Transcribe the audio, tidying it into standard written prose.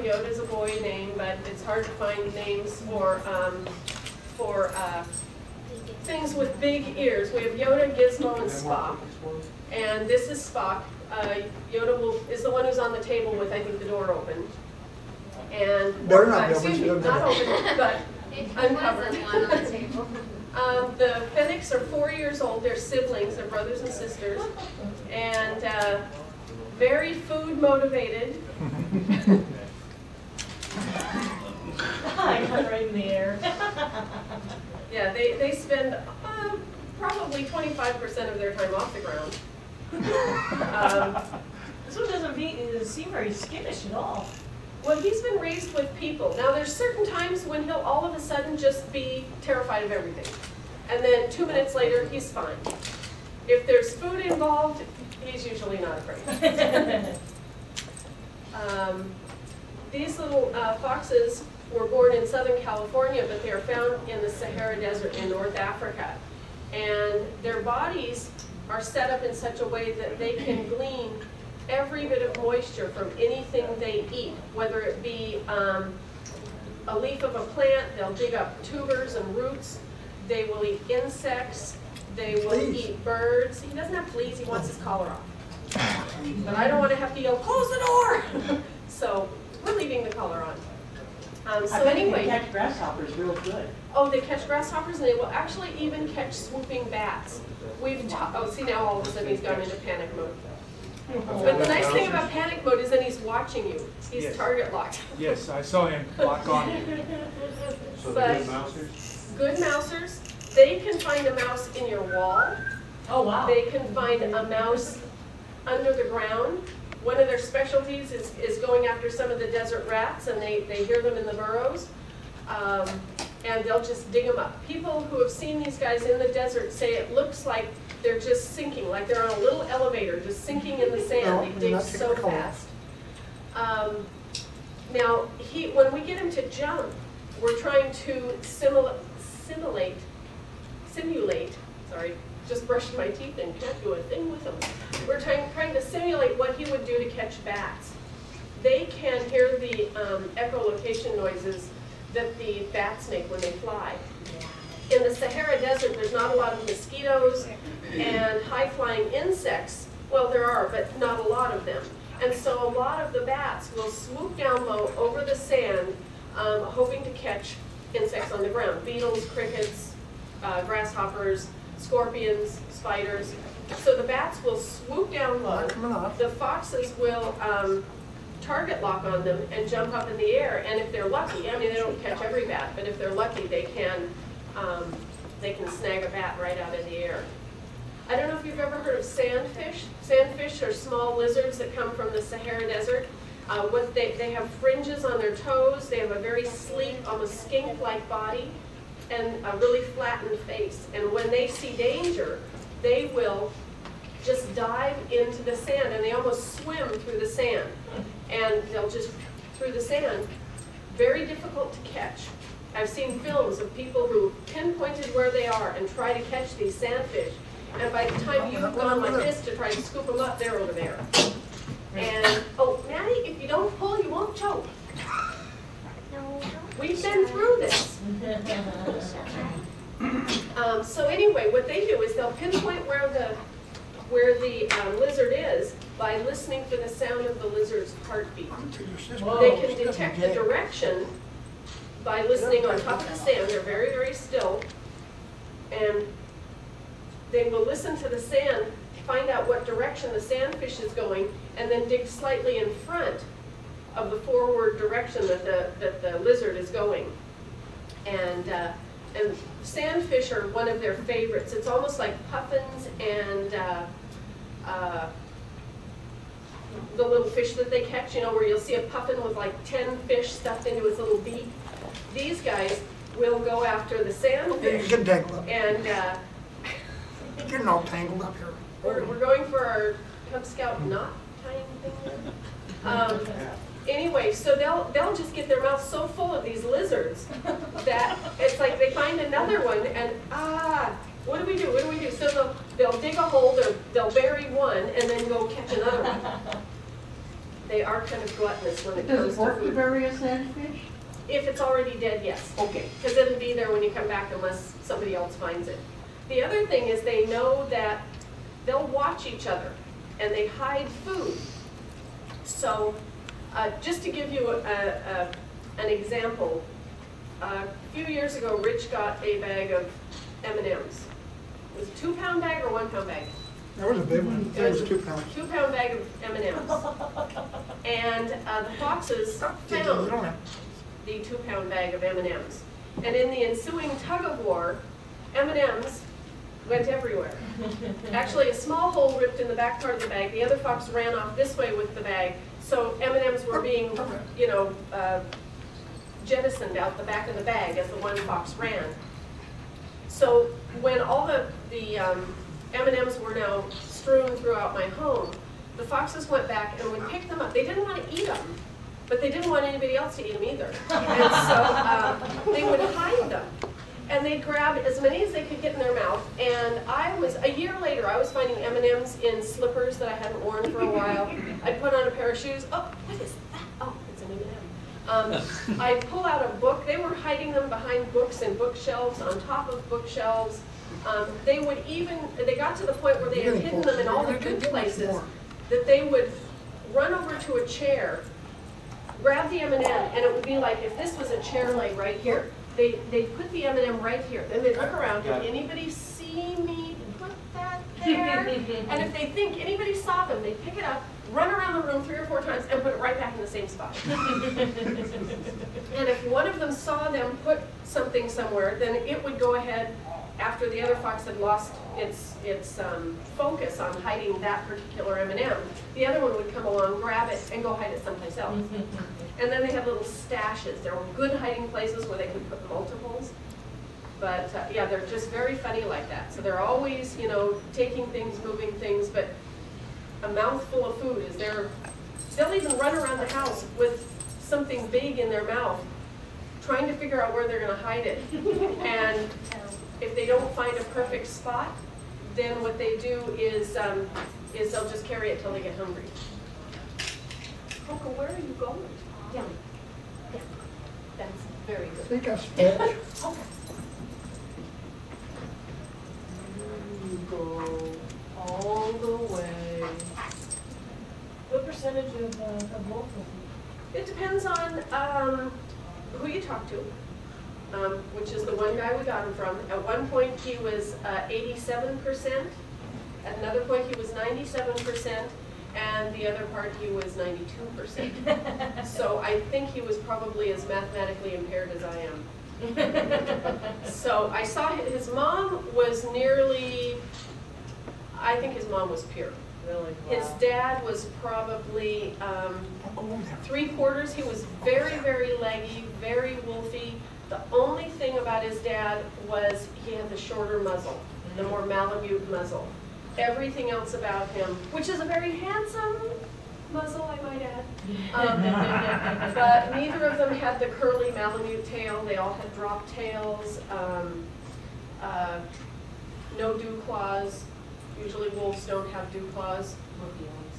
Yoda's a boy name, but it's hard to find names for things with big ears. We have Yoda, Gizmo, and Spock. And this is Spock. Yoda is the one who's on the table with, I think, the door open. And excuse me, not open, but uncovered. The Fennecs are 4 years old. They're siblings. They're brothers and sisters, and very food motivated. I got right in the air. Yeah, they spend probably 25% of their time off the ground. This one doesn't seem very skittish at all. Well, he's been raised with people. Now, there's certain times when he'll all of a sudden just be terrified of everything. And then 2 minutes later, he's fine. If there's food involved, he's usually not afraid. These little foxes were born in Southern California, but they are found in the Sahara Desert in North Africa. And their bodies are set up in such a way that they can glean every bit of moisture from anything they eat, whether it be a leaf of a plant. They'll dig up tubers and roots. They will eat insects. They will eat birds. He doesn't have fleas. He wants his collar off. But I don't want to have to yell, close the door! So we're leaving the collar on. So anyway, they catch grasshoppers real good. Oh, they catch grasshoppers, and they will actually even catch swooping bats. See, now all of a sudden he's gone into panic mode. But the nice thing about panic mode is that he's watching you. He's target locked. Yes, I saw him lock on you. So the good mousers? Good mousers, they can find a mouse in your wall. Oh, wow. They can find a mouse under the ground. One of their specialties is going after some of the desert rats, and they hear them in the burrows. And they'll just dig them up. People who have seen these guys in the desert say it looks like they're just sinking, like they're on a little elevator, just sinking in the sand. They dig so fast. Now, when we get him to jump, we're trying to simulate, sorry, just brushed my teeth and can't do a thing with them. We're trying to simulate what he would do to catch bats. They can hear the echolocation noises that the bats make when they fly. In the Sahara Desert, there's not a lot of mosquitoes and high-flying insects. Well, there are, but not a lot of them. And so a lot of the bats will swoop down low over the sand, hoping to catch insects on the ground. Beetles, crickets, grasshoppers, scorpions, spiders. So the bats will swoop down low. The foxes will target lock on them and jump up in the air. And if they're lucky, I mean, they don't catch every bat, but if they're lucky, they can snag a bat right out of the air. I don't know if you've ever heard of sandfish. Sandfish are small lizards that come from the Sahara Desert. They have fringes on their toes. They have a very sleek, almost skink-like body, and a really flattened face. And when they see danger, they will just dive into the sand, and they almost swim through the sand. And they'll just, through the sand, very difficult to catch. I've seen films of people who pinpointed where they are and try to catch these sandfish. And by the time you've gone like this to try to scoop them up, they're over there. And, oh, Maddie, if you don't pull, you won't choke. We've been through this. So anyway, what they do is they'll pinpoint where the lizard is by listening for the sound of the lizard's heartbeat. They can detect the direction by listening on top of the sand. They're very, very still. And they will listen to the sand, find out what direction the sandfish is going, and then dig slightly in front of the forward direction that the lizard is going. And sandfish are one of their favorites. It's almost like puffins and the little fish that they catch, you know, where you'll see a puffin with like 10 fish stuffed into its little beak. These guys will go after the sandfish. And getting all tangled up here. We're going for our Cub Scout knot tying thing. Anyway, so they'll just get their mouth so full of these lizards that it's like they find another one and what do we do? What do we do? So they'll dig a hole, they'll bury one, and then go catch another one. They are kind of gluttonous when it Does comes it to work to food. bury a sandfish? If it's already dead, yes. Okay. Because it'll be there when you come back unless somebody else finds it. The other thing is they know that they'll watch each other and they hide food. So just to give you an example, a few years ago Rich got a bag of M&Ms. It was a 2-pound bag or 1-pound bag? That was a big one. That was 2 pounds. 2-pound bag of M&Ms. And the foxes You don't found have- the 2-pound bag of M&Ms. And in the ensuing tug of war, M&Ms went everywhere. Actually, a small hole ripped in the back part of the bag. The other fox ran off this way with the bag. So M&Ms were being, you know, jettisoned out the back of the bag as the one fox ran. So when all the M&Ms were now strewn throughout my home, the foxes went back and would pick them up. They didn't want to eat them, but they didn't want anybody else to eat them either. And so they would hide them. And they'd grab as many as they could get in their mouth. And a year later, I was finding M&Ms in slippers that I hadn't worn for a while. I'd put on a pair of shoes. Oh, what is that? Oh, it's an M&M. I'd pull out a book. They were hiding them behind books and bookshelves, on top of bookshelves. They got to the point where they had hidden them in all the good places that they would run over to a chair, grab the M&M, and it would be like if this was a chair leg right here. They put the M&M right here. Then they'd look around, did anybody see me put that there? And if they think anybody saw them, they'd pick it up, run around the room 3 or 4 times, and put it right back in the same spot. And if one of them saw them put something somewhere, then it would go ahead, after the other fox had lost its focus on hiding that particular M&M, the other one would come along, grab it, and go hide it someplace else. And then they had little stashes. There were good hiding places where they could put multiples. But yeah, they're just very funny like that. So they're always, you know, taking things, moving things, but a mouthful of food is they'll even run around the house with something big in their mouth, trying to figure out where they're going to hide it. And if they don't find a perfect spot, then what they do is they'll just carry it till they get hungry. Coco, where are you going? Down. Down. That's very I good. think I spoke. Okay. You go all the way. What percentage of local food? It depends on who you talk to, which is the one guy we got him from. At one point he was 87%. At another point he was 97%. And the other part he was 92%. So I think he was probably as mathematically impaired as I am. So I saw his mom was nearly, I think his mom was pure. Really? His dad was probably 3/4. He was very, very leggy, very wolfy. The only thing about his dad was he had the shorter muzzle, the more Malamute muzzle. Everything else about him, which is a very handsome muzzle, I might add. But neither of them had the curly Malamute tail. They all had drop tails, no dew claws. Usually wolves don't have dew claws.